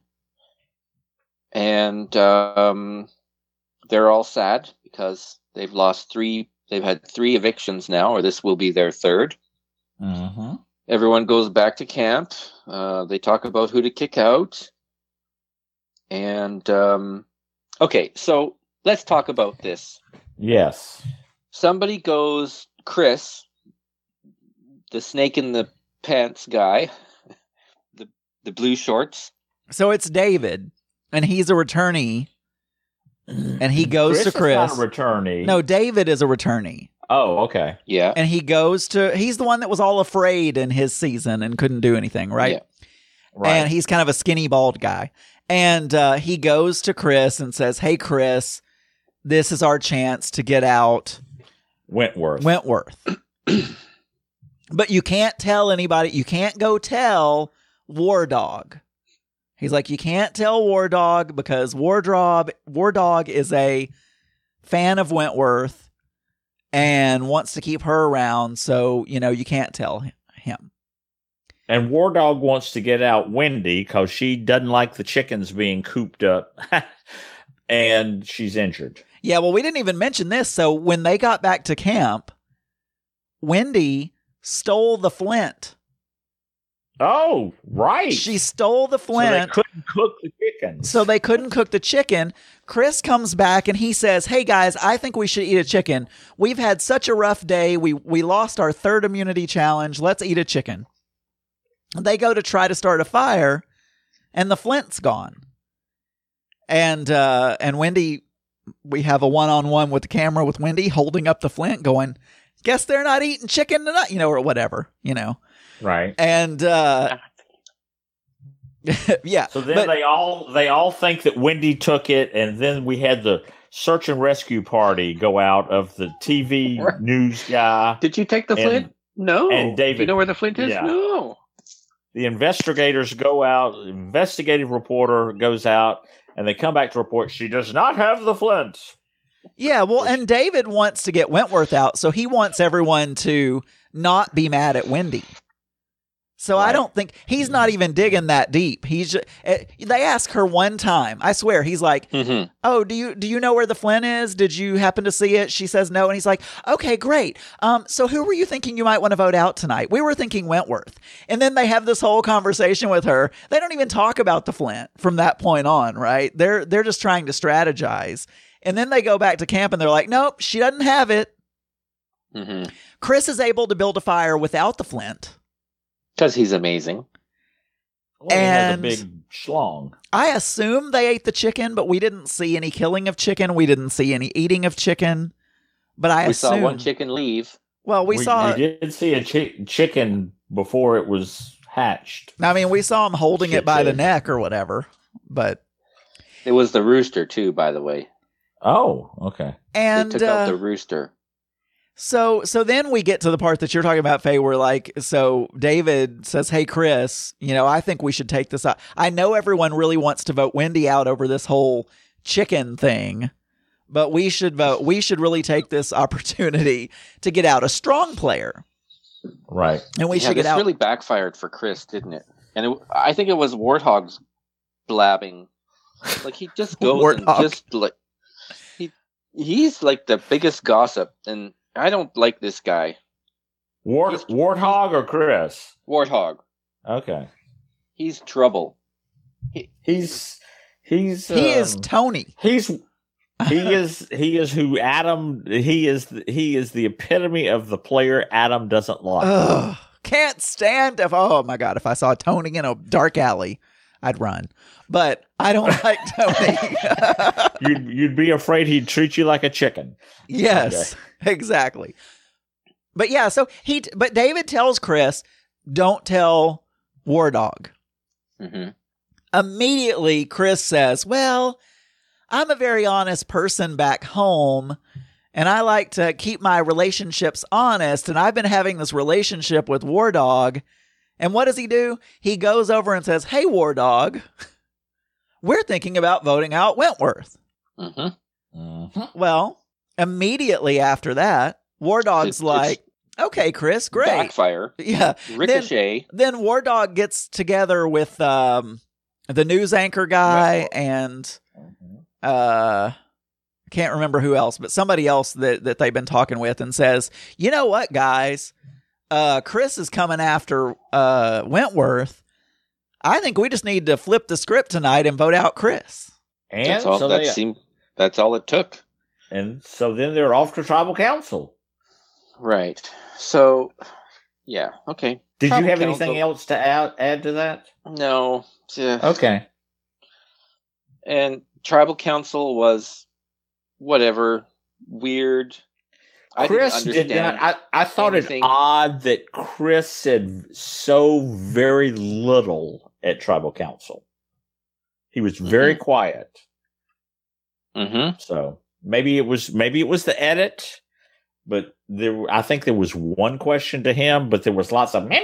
and um, they're all sad because they've lost three. They've had three evictions now, or this will be their third. Mm-hmm. Everyone goes back to camp. Uh, they talk about who to kick out. And, um, okay, so let's talk about this. Yes. Somebody goes, Chris, the snake in the pants guy, the the blue shorts. So it's David, and he's a returnee, and he goes Chris to Chris. Is not a returnee. No, David is a returnee. Oh, okay. Yeah. And he goes to, he's the one that was all afraid in his season and couldn't do anything, right? Yeah. Right. And he's kind of a skinny, bald guy. And uh, he goes to Chris and says, hey, Chris, this is our chance to get out Wentworth. Wentworth. But you can't tell anybody, you can't go tell War Dog. He's like, you can't tell War Dog because War Dog, War Dog is a fan of Wentworth and wants to keep her around, so, you know, you can't tell him. And War Dog wants to get out Wendy because she doesn't like the chickens being cooped up, and she's injured. Yeah, well, we didn't even mention this. So when they got back to camp, Wendy stole the flint. Oh, right. She stole the flint. So they couldn't cook the chickens. So they couldn't cook the chicken. Chris comes back and he says, hey guys, I think we should eat a chicken. We've had such a rough day. We we lost our third immunity challenge. Let's eat a chicken. They go to try to start a fire and the flint's gone. And uh, and Wendy, we have a one-on-one with the camera with Wendy holding up the flint going, guess they're not eating chicken tonight, you know, or whatever, you know. Right. And uh yeah. So then but, they all they all think that Wendy took it, and then we had the search and rescue party go out of the T V news guy. Did you take the and, flint? No. And David, Do you know where the flint is? Yeah. No. The investigators go out. The investigative reporter goes out, and they come back to report she does not have the flint. Yeah, well, and David wants to get Wentworth out, so he wants everyone to not be mad at Wendy. So right. I don't think he's not even digging that deep. He's just, they ask her one time. I swear, he's like, mm-hmm. "Oh, do you do you know where the flint is? Did you happen to see it?" She says no, and he's like, "Okay, great. Um, so who were you thinking you might want to vote out tonight?" We were thinking Wentworth. And then they have this whole conversation with her. They don't even talk about the flint from that point on, right? They're they're just trying to strategize. And then they go back to camp and they're like, "Nope, she doesn't have it." Mm-hmm. Chris is able to build a fire without the flint. Because he's amazing. Well, and he has a big schlong. I assume they ate the chicken, but we didn't see any killing of chicken. We didn't see any eating of chicken. But I we assume... saw one chicken leave. Well, we, we saw... We did see a chi- chicken before it was hatched. I mean, we saw him holding Shit it by did. the neck or whatever. But... It was the rooster, too, by the way. Oh, okay. And they took uh, out the rooster. So so then we get to the part that you're talking about, Faye, where like, so David says, hey, Chris, you know, I think we should take this out. I know everyone really wants to vote Wendy out over this whole chicken thing, but we should vote. We should really take this opportunity to get out a strong player. Right. And we yeah, should get this out. really backfired for Chris, didn't it? And it, I think it was Warthog's blabbing. Like he just goes and Warthog. just like he he's like the biggest gossip, and I don't like this guy. Wart He's- Warthog or Chris? Warthog. Okay. He's trouble. He's he's He is um, Tony. he's he is he is who Adam he is the, he is the epitome of the player Adam doesn't like. Ugh, can't stand if oh my god, if I saw Tony in a dark alley, I'd run. But I don't like Tony. You'd you'd be afraid he'd treat you like a chicken. Yes, exactly. But yeah, so he but David tells Chris, don't tell War Dog. Mm-hmm. Immediately Chris says, well, I'm a very honest person back home, and I like to keep my relationships honest, and I've been having this relationship with War Dog. And what does he do? He goes over and says, hey, War Dog, we're thinking about voting out Wentworth. Mm-hmm. Mm-hmm. Well, immediately after that, War Dog's It's- like, okay, Chris, great. Backfire. Yeah. Ricochet. Then, then War Dog gets together with um, the news anchor guy Wentworth. and uh, can't remember who else, but somebody else that, that they've been talking with and says, you know what, guys? Uh, Chris is coming after uh, Wentworth. I think we just need to flip the script tonight and vote out Chris. And That's all. so that they, seemed. That's all it took. and so then they're off to tribal council. Right. So, yeah. Okay. Did Tribal you have council- anything else to add add to that? No. Yeah. Okay. And tribal council was whatever, weird. I Chris didn't did understand. not. I, I thought anything. it odd that Chris said so very little at tribal council. He was very Mm-hmm. quiet. Mm-hmm. So maybe it was maybe it was the edit, but there I think there was one question to him, but there was lots of with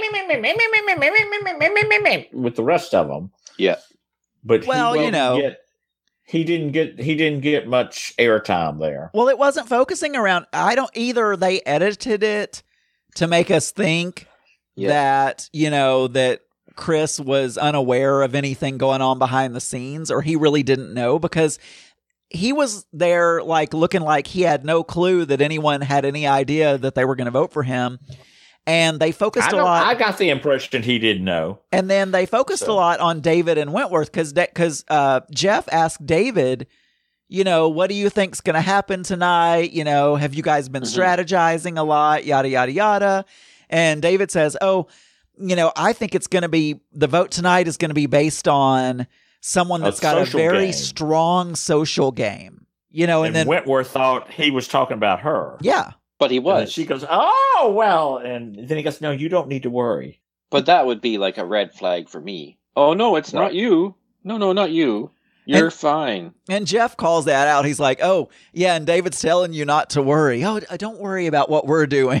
the rest of them. Yeah. But Well, he you didn't know. get, he didn't get he didn't get much airtime there. Well, it wasn't focusing around. I don't either. They edited it to make us think Yeah. that, you know, that Chris was unaware of anything going on behind the scenes, or he really didn't know, because he was there like looking like he had no clue that anyone had any idea that they were going to vote for him. And they focused I, a don't- lot. I got the impression he didn't know. And then they focused So- a lot on David and Wentworth because because uh, Jeff asked David, you know, what do you think's going to happen tonight? You know, have you guys been Mhm. strategizing a lot? Yada yada yada. And David says, "Oh, you know, I think it's going to be the vote tonight is going to be based on someone A that's got a social very game. strong social game." You know, and, And, then Wentworth thought he was talking about her. yeah, But he And then was. she goes, "Oh well," and then he goes, "No, you don't need to worry." But that would be like a red flag for me. Oh, no, it's Right. not you. No, no, not you. You're And- fine. and Jeff calls that out. He's like, "Oh, yeah," and David's telling you not to worry. Oh, don't worry about what we're doing.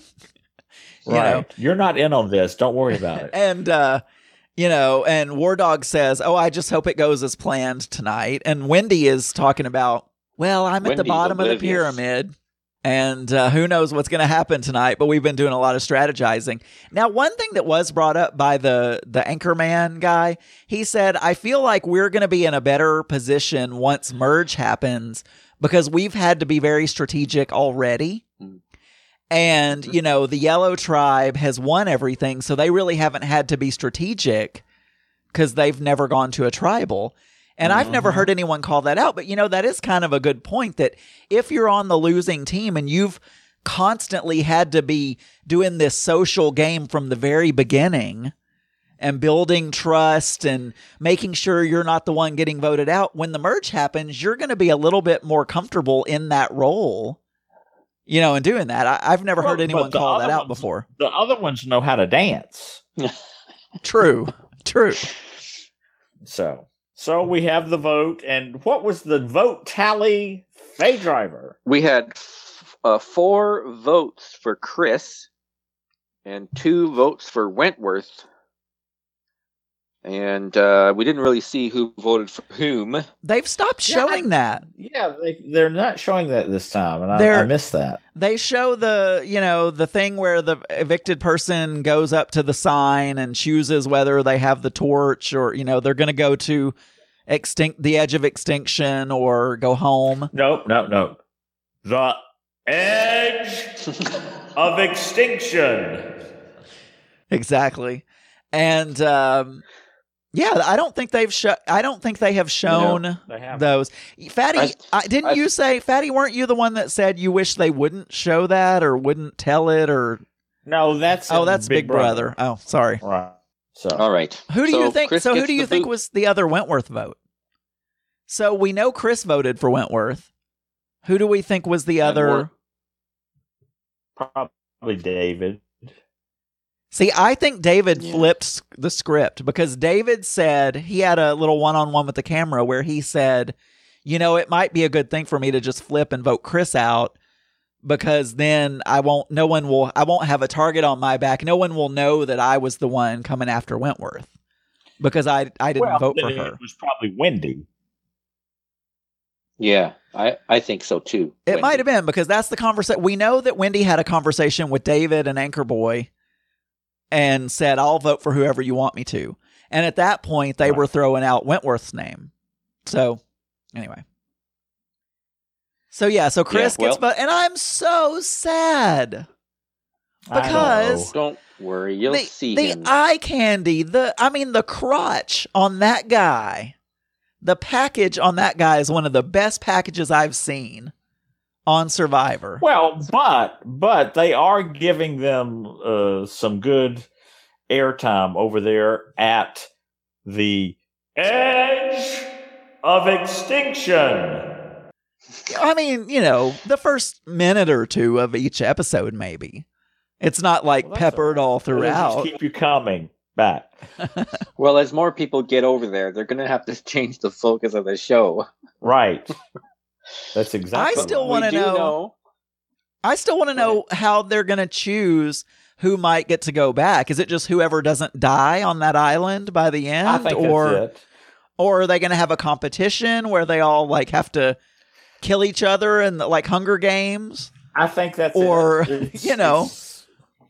You Right. know? You're not in on this. Don't worry about it. And, uh, you know, and War Dog says, "Oh, I just hope it goes as planned tonight." And Wendy is talking about, well, I'm at the Wendy's bottom of the oblivious. pyramid, and uh, who knows what's going to happen tonight, but we've been doing a lot of strategizing. Now, one thing that was brought up by the, the Anchorman guy, he said, I feel like we're going to be in a better position once merge happens because we've had to be very strategic already. Mm. And, you know, the Yellow Tribe has won everything, so they really haven't had to be strategic because they've never gone to a tribal. And I've never heard anyone call that out. But, you know, that is kind of a good point that if you're on the losing team and you've constantly had to be doing this social game from the very beginning and building trust and making sure you're not the one getting voted out, when the merge happens, you're going to be a little bit more comfortable in that role. You know, and doing that, I, I've never Well, heard anyone but the call that other out ones- before. The other ones know how to dance. True, true. So, so we have the vote, and what was the vote tally? Faye Driver. We had f- uh, four votes for Chris and two votes for Wentworth. And uh, we didn't really see who voted for whom. They've stopped Yeah, showing that. Yeah, they, they're not showing that this time, and I, They're- I missed that. They show the, you know, the thing where the evicted person goes up to the sign and chooses whether they have the torch or, you know, they're going to go to extinct the edge of extinction or go home. Nope, nope, nope. The edge of extinction. Exactly. And um yeah, I don't think they've shown I don't think they have shown They have those. Fatty, I, I- didn't I- you say, Fatty, weren't you the one that said you wish they wouldn't show that or wouldn't tell it or No, that's Oh, in that's Big, Brother. Oh, sorry. Right. So All right. Who do So you think Chris so who gets do you the think boot. was the other Wentworth vote? So we know Chris voted for Wentworth. Who do we think was the And other? War- probably David. See, I think David Yeah. flipped s- the script because David said he had a little one-on-one with the camera where he said, you know, it might be a good thing for me to just flip and vote Chris out because then I won't, no one will, I won't have a target on my back. No one will know that I was the one coming after Wentworth because I, I didn't Well, vote then for it her. was probably Wendy. Yeah, I, I think so too. It Wendy. might have been because that's the conversation. We know that Wendy had a conversation with David and Anchor Boy and said, I'll vote for whoever you want me to. And at that point, they Right. were throwing out Wentworth's name. So, anyway. So, yeah, so Chris Yeah, well- gets, but and I'm so sad I because know. Don't worry, you'll the, see the him. eye candy, the, I mean, the crotch on that guy, the package on that guy is one of the best packages I've seen on Survivor. Well, but but they are giving them uh, some good airtime over there at the edge of extinction. I mean, you know, the first minute or two of each episode, maybe. It's not like Well, that's peppered all They'll throughout. just keep you coming back. Well, as more people get over there, they're going to have to change the focus of the show. Right. That's exactly. I still right. wanna We do know- know. I still want to know how they're going to choose who might get to go back. Is it just whoever doesn't die on that island by the end? I think or, that's it. or are they going to have a competition where they all like have to kill each other in like Hunger Games? I think that's Or, it. It's- you know, it's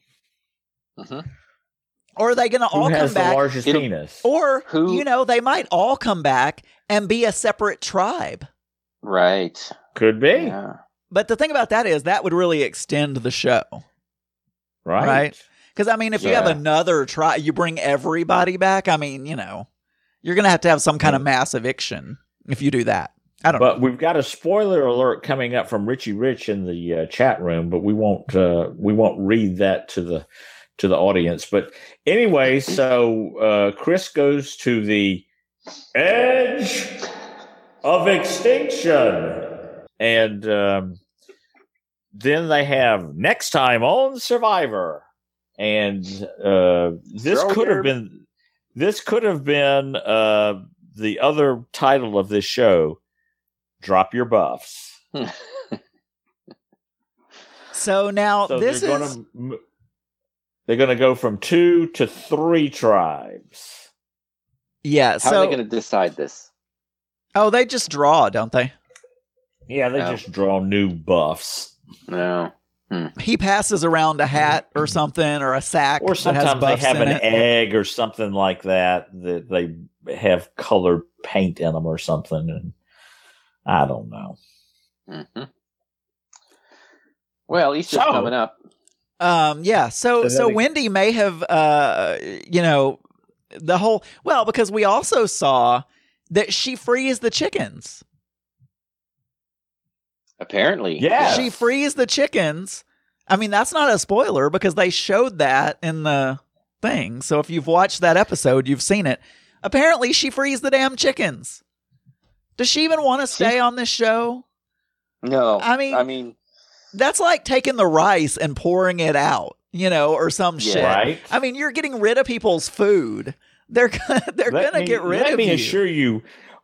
Mhm. Or are they going to who all has come the back? largest It'll- penis? Or, Who- you know, they might all come back and be a separate tribe. Right. Could be. Yeah. But the thing about that is that would really extend the show, Right. right? Because, I mean, if you have Yeah. another tribe, you bring everybody back, I mean, you know, you're going to have to have some kind of mass eviction if you do that. I don't But know. we've got a spoiler alert coming up from Richie Rich in the uh, chat room, but we won't uh, we won't read that to the to the audience. But anyway, so uh, Chris goes to the edge of extinction, and um, then they have next time on Survivor, and uh, this Throw could your- have been this could have been uh, the other title of this show. Drop your buffs. So now So this they're is... gonna they're gonna go from two to three tribes. Yeah, How so... are they going to decide this? Oh, they just draw, don't they? Yeah, they Oh. just draw new buffs, No. He passes around a hat or something or a sack or that has sometimes they buffs have in an it. egg or something like that that they have colored paint in them or something, and I don't know. hmm Well, Easter's So- coming up. Um, yeah. So, So so that- Wendy may have, uh, you know, the whole, well, because we also saw that she frees the chickens. Apparently. Yeah. She frees the chickens. I mean, that's not a spoiler because they showed that in the thing. So if you've watched that episode, you've seen it. Apparently she frees the damn chickens. Does she even want to stay on this show? No. I mean- I mean, That's like taking the rice and pouring it out, you know, or some Yeah. shit. Right? I mean, you're getting rid of people's food. They're gonna, they're Let gonna me- get rid let of me you. assure you,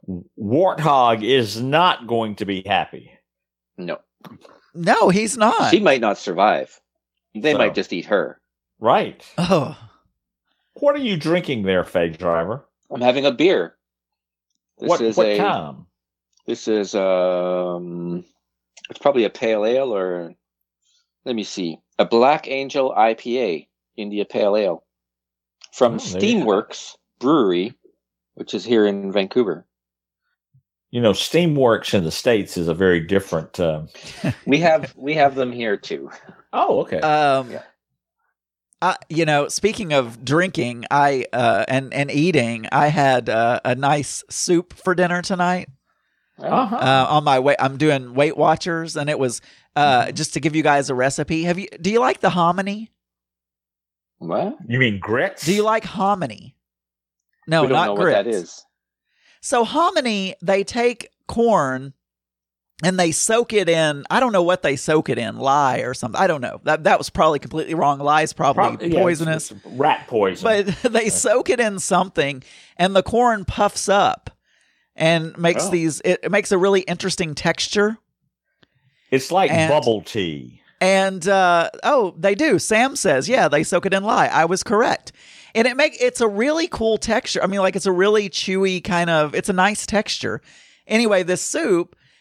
Warthog is not going to be happy. no. No, he's not. She might not survive. They So- might just eat her. Right? Oh, What are you drinking there, Fake Driver? I'm having a beer. This what is what a. kind? This is um. It's probably a pale ale, or let me see, a Black Angel I P A, India Pale Ale, from Oh, there you go. Steamworks Brewery, which is here in Vancouver. You know, Steamworks in the States is a very different. Um... We have we have them here too. Oh, okay. um, Yeah. I, you know, speaking of drinking, I uh, and and eating, I had uh, a nice soup for dinner tonight. uh-huh. Uh, on my way, I'm doing Weight Watchers, and it was uh, Mhm. just to give you guys a recipe. Have you? Do you like the hominy? What? You mean grits? Do you like hominy? No, we don't not know grits. what that is. So hominy, they take corn and they soak it in. I don't know what they soak it in, lye or something. I don't know. That that was probably completely wrong. Lye is probably Prob- yeah, it's- poisonous. it's rat poison. But they soak it in something, and the corn puffs up and makes Oh. these. It, it makes a really interesting texture. it's like and- bubble tea. And uh, oh, they do. Sam says, yeah, they soak it in lye. I was correct. And it make it's a really cool texture. I mean, like it's a really chewy kind of. It's a nice texture. Anyway, this soup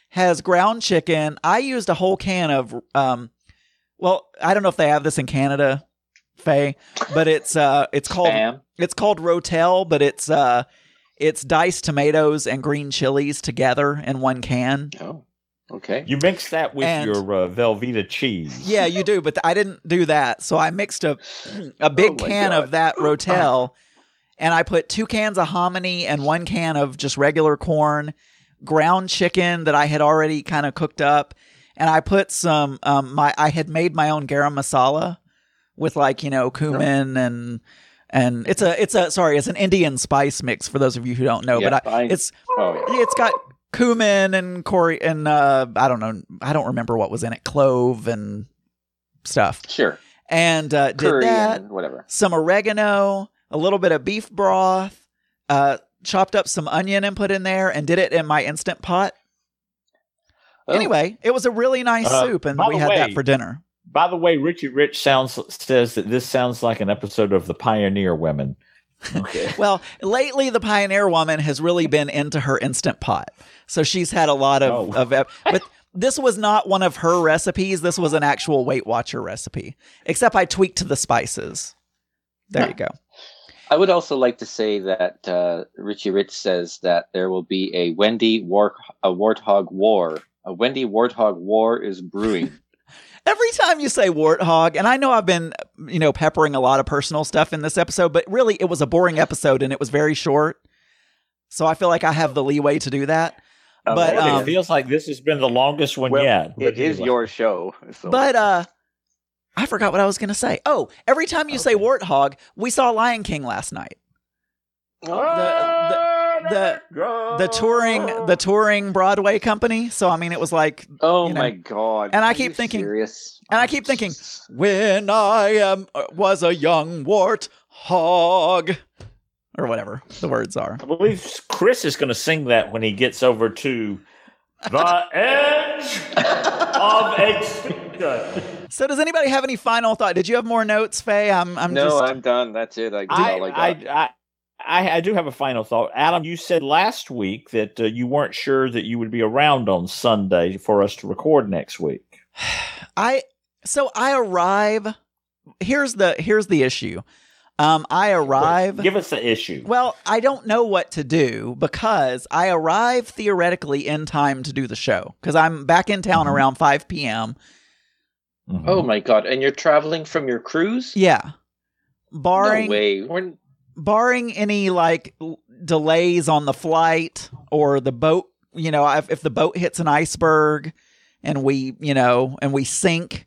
has ground chicken. I used a whole can of, um, well, I don't know if they have this in Canada, Faye, but it's uh, it's called Spam. it's called Rotel, but it's uh, it's diced tomatoes and green chilies together in one can. Oh, okay. You mix that with And- your uh, Velveeta cheese. Yeah, you do, but I didn't do that. So I mixed a a big Oh my can God. of that Rotel, and I put two cans of hominy and one can of just regular corn, ground chicken that I had already kind of cooked up, and I put some um my I had made my own garam masala with like, you know, cumin and and it's a it's a sorry, it's an Indian spice mix for those of you who don't know, Yeah, but I, I- it's Oh, yeah. it's got cumin and cori and uh I don't know, I don't remember what was in it, clove and stuff. Sure. And uh did Curry that, and whatever. some oregano, a little bit of beef broth, uh chopped up some onion and put in there, and did it in my Instant Pot. Oh, Anyway, it was a really nice Uh, soup, and by we the had that way- for dinner. By the way, Richie Rich sounds says that this sounds like an episode of The Pioneer Women. Okay. Well, lately the Pioneer Woman has really been into her Instant Pot, so she's had a lot of, Oh. of but this was not one of her recipes. This was an actual Weight Watcher recipe, except I tweaked to the spices. There you go. I would also like to say that uh, Richie Rich says that there will be a Wendy war- a Warthog War. A Wendy Warthog War is brewing. Every time you say warthog, and I know I've been, you know, peppering a lot of personal stuff in this episode, but really it was a boring episode and it was very short. So I feel like I have the leeway to do that. Oh, But, Okay, um, it feels like this has been the longest one well, yet. it is anyway. your show. So. But uh I forgot what I was going to say. Oh, every time you say Okay. warthog, we saw Lion King last night. the- The touring the touring Broadway company. So I mean it was like, oh you know. my god! And I Are keep you thinking- serious? and I keep thinking, when I am uh, was a young warthog, or whatever the words are. I believe Chris is going to sing that when he gets over to the edge of extinction. So does anybody have any final thought? Did you have more notes, Faye? I'm I'm no, just I'm done. That's it. I got I, all I I, got. I, I, I do have a final thought. Adam, you said last week that uh, you weren't sure that you would be around on Sunday for us to record next week. I so I arrive. Here's the here's the issue. Um, I arrive. Give us the issue. Well, I don't know what to do because I arrive theoretically in time to do the show because I'm back in town Mhm. around five p.m. Mhm. Oh my god! And you're traveling from your cruise? Yeah, barring No way. We're, barring any like l- delays on the flight or the boat. You know, if, if the boat hits an iceberg and we, you know, and we sink,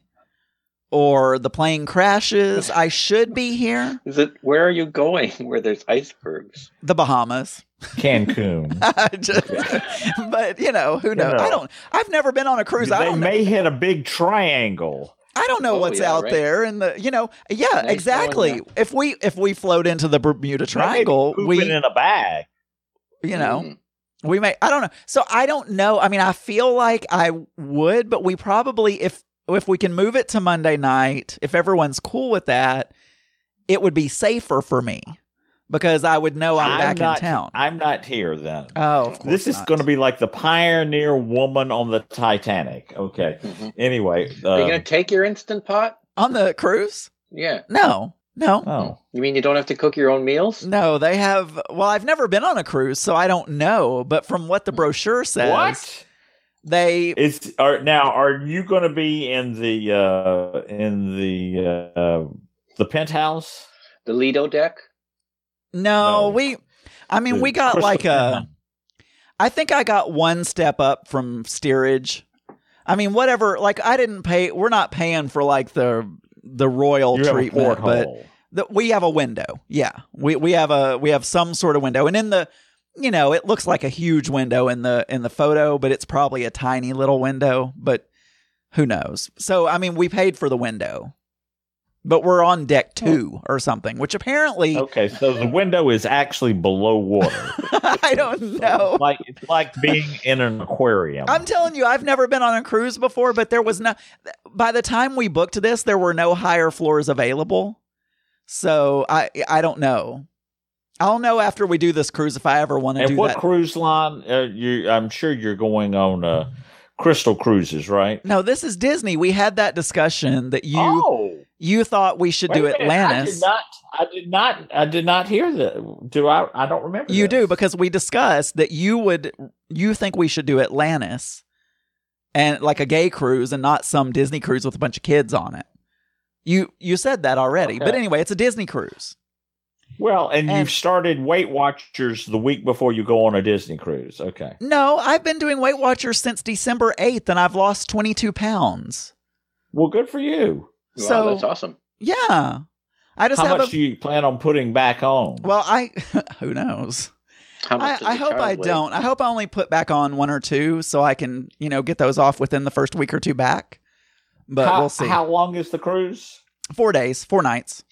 or the plane crashes, I should be here. is it? Where are you going? Where there's icebergs? The Bahamas. Cancun. Just- but you know, who knows? know. I don't. I've never been on a cruise. I They don't. Know, may hit a big triangle. I don't know Oh, what's yeah, out right. there, and the you know, yeah, Nice exactly. knowing If we if we float into the Bermuda Triangle, Maybe we pooping in a bag. you know Mm. we may. I don't know. So I don't know. I mean, I feel like I would, but we probably if if we can move it to Monday night, if everyone's cool with that, it would be safer for me because I would know I'm, back not, in town. I'm not here then. Oh, of course This is not. going to be like the Pioneer Woman on the Titanic. Okay. Mhm. Anyway. Are you Uh, gonna take your Instant Pot? on the cruise. Yeah. No, no. oh. You mean you don't have to cook your own meals? No, they have. Well, I've never been on a cruise, so I don't know. But from what the brochure says, What? they It's are now. Are you going to be in the uh, in the uh, the penthouse? The Lido deck? no, No. we. I mean, The we got Crystal like a. Penthouse. I think I got one step up from steerage. I mean, whatever. Like, I didn't pay. We're not paying for like the the royal You have a treatment, but porthole. the, we have a window. Yeah, we we have a we have some sort of window, and in the. You know, it looks like a huge window in the in the photo, but it's probably a tiny little window, but who knows. So, I mean, we paid for the window. But we're on deck two or something, which apparently Okay, so the window is actually below water. I don't know. It's like it's like being in an aquarium. I'm telling you, I've never been on a cruise before, but there was no by the time we booked this, there were no higher floors available. So, I I don't know. I'll know after we do this cruise if I ever want to And do what that. cruise line? Uh, you, I'm sure you're going on uh, Crystal Cruises, right? No, this is Disney. We had that discussion that you oh, you thought we should wait do a minute. Atlantis. I did not. I did not. I did not hear that. Do I? I don't remember. You this. do, because we discussed that you would you think we should do Atlantis and like a gay cruise and not some Disney cruise with a bunch of kids on it. You you said that already. Okay. But anyway, it's a Disney cruise. Well, and, And- you've started Weight Watchers the week before you go on a Disney cruise. Okay. No, I've been doing Weight Watchers since December eighth and I've lost twenty-two pounds. Well, good for you. Wow, So- that's awesome. Yeah. I just How have much a do you plan on putting back on? Well, I who knows. How I, much does I the hope child I weigh? don't. I hope I only put back on one or two so I can, you know, get those off within the first week or two back. But how, we'll see. How long is the cruise? Four days, four nights.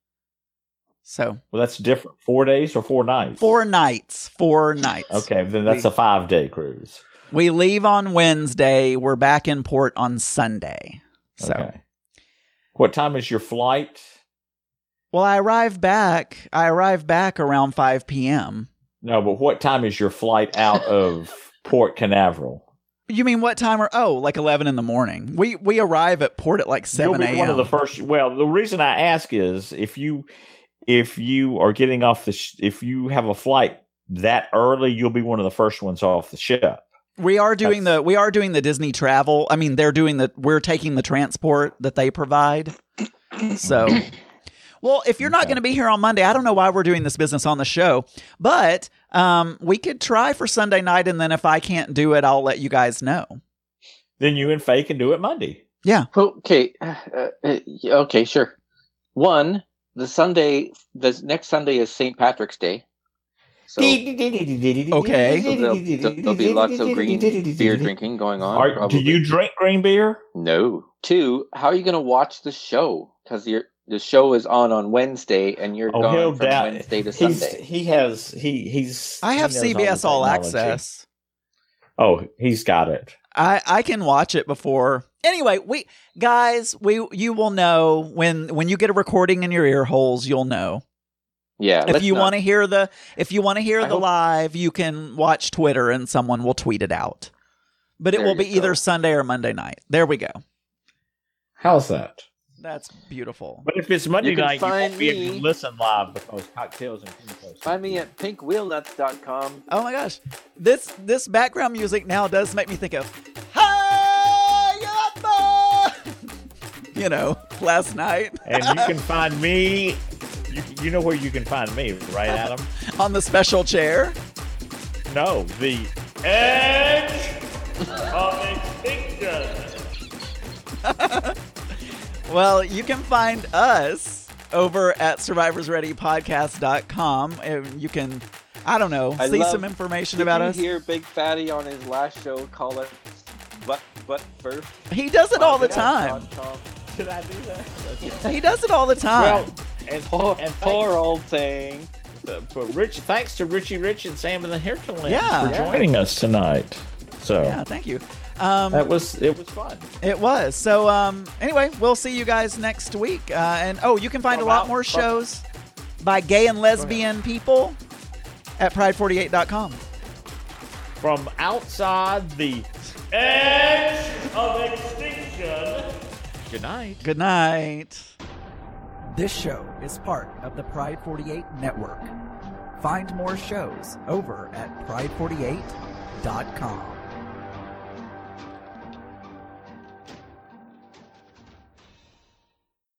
So Well, that's different. Four days or four nights? four nights, four nights. Okay, then that's a five day cruise. We leave on Wednesday. We're back in port on Sunday. So, Okay. What time is your flight? well, I arrive back. I arrive back around five p.m. No, but what time is your flight out of Port Canaveral? You mean what time? Are, oh, like eleven in the morning. We we arrive at port at like seven You'll be one of a.m. the first. Well, the reason I ask is if you if you are getting off the sh- if you have a flight that early, you'll be one of the first ones off the ship. We are doing That's- the we are doing the Disney travel. I mean, they're doing the we're taking the transport that they provide. So, well, if you're not Okay. going to be here on Monday, I don't know why we're doing this business on the show, but um, we could try for Sunday night, and then if I can't do it, I'll let you guys know. Then you and Faye can do it Monday. Yeah. Okay, uh, uh, yeah, okay, sure. One, the Sunday, the next Sunday is Saint Patrick's Day. So, so Okay. there'll, there'll be lots of green beer drinking going on. Are, do probably. you drink green beer? No. Two, how are you going to watch the show? Because the show is on on Wednesday, and you're Oh, he'll gone from doubt- Wednesday to He's, Sunday. he has he he's. I have he knows C B S the All technology. Access. Oh, he's got it. I, I can watch it before. Anyway, we guys, we you will know when when you get a recording in your ear holes, you'll know. Yeah. If let's you not- want to hear the if you want to hear I the hope- live, you can watch Twitter and someone will tweet it out. But it There will be you either go. Sunday or Monday night. There we go. How's that? That's beautiful. But if it's Monday You can night, you find won't be able me- to listen live because cocktails and pinos. Find me at pink wheel nuts dot com. Oh my gosh. This this background music now does make me think of Hi You know, last night And you can find me. You, you know where you can find me, right, Adam? on the special chair. No, the Edge of Extinction. Well, you can find us over at survivors ready podcast dot com. And you can, I don't know, I see love- some information Did about you us. hear Big Fatty on his last show call it butt butt first? He does it all the time. Did I do that? He does it all the time. Well, and, Poor, and poor thanks, old thing. uh, for Rich, thanks to Richie Rich and Sam and the Hinterland Yeah. for Yeah. joining us tonight. So yeah, thank you. Um, that was it was fun. It was. So, um, anyway, we'll see you guys next week. Uh, and, oh, you can find From a lot out- more from- shows by gay and lesbian people at pride forty-eight dot com. From outside the Edge of Extinction. Good night. Good night. This show is part of the Pride forty-eight network. Find more shows over at pride forty-eight dot com.